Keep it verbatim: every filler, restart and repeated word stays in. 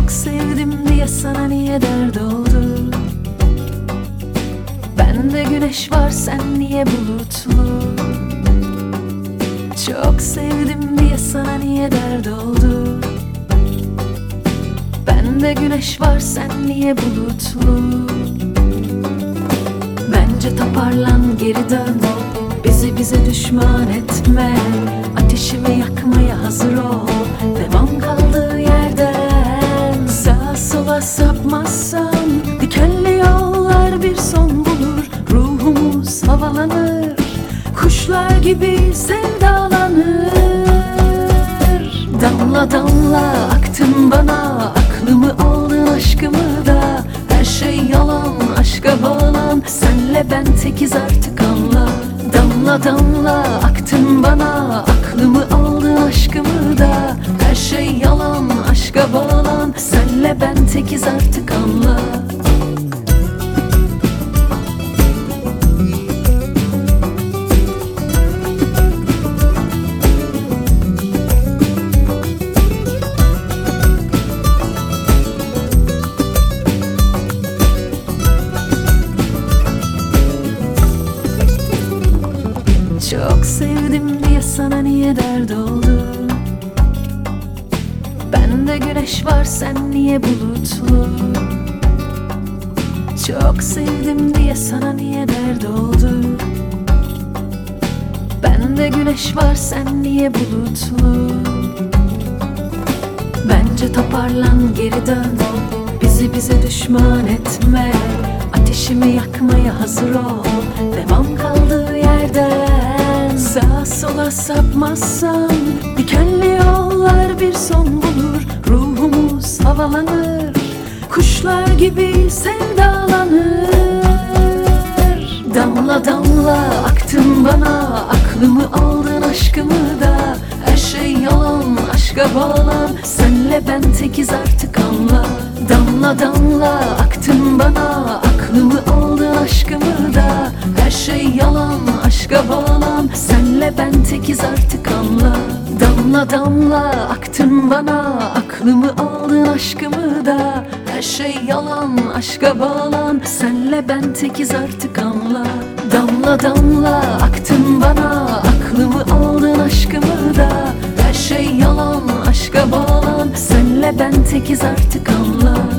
Çok sevdim diye sana niye dert oldu? Bende güneş var, sen niye bulutlu? Çok sevdim diye sana niye dert oldu? Bende güneş var, sen niye bulutlu? Bence toparlan, geri dön. Bizi bize düşman etme. Ateşimi yakmaya hazır ol. Devam kaldığı yerden. Sağa sola sapmazsan dikenli yollar bir son bulur. Ruhumuz havalanır, kuşlar gibi sevdalanır. Damla damla aktın bana, aklımı aldın aşkımı da. Her şey yalan, aşka bağlan. Senle ben tekiz artık, anla. Damla damla aktın bana, aklımı aldın aşkımı da. Her şey yalan, aşka bağlan. Senle ben tekiz artık, anla. Çok sevdim diye sana niye dert oldu? Bende güneş var, sen niye bulutlu? Çok sevdim diye sana niye dert oldu? Bende güneş var, sen niye bulutlu? Bence toparlan, geri dön. Bizi bize düşman etme. Ateşimi yakmaya hazır ol. Devam kaldığı yerden. Sağa sola sapmazsan dikenli yollar bir son bulur. Ruhumuz havalanır, kuşlar gibi sevdalanır. Damla damla aktın bana, aklımı aldın aşkımı da. Her şey yalan, aşka bağlan. Senle ben tekiz artık, anla. Damla damla aktın bana, aklımı aldın aşkımı da. Her şey yalan, aşka bağlan. Senle ben tekiz artık, anla. Damla damla aktın bana, aklımı aldın aşkımı da. Her şey yalan, aşka bağlan. Senle ben tekiz artık, anla. Damla damla aktın bana, aklımı aldın aşkımı da. Her şey yalan, aşka bağlan. Senle ben tekiz artık, anla.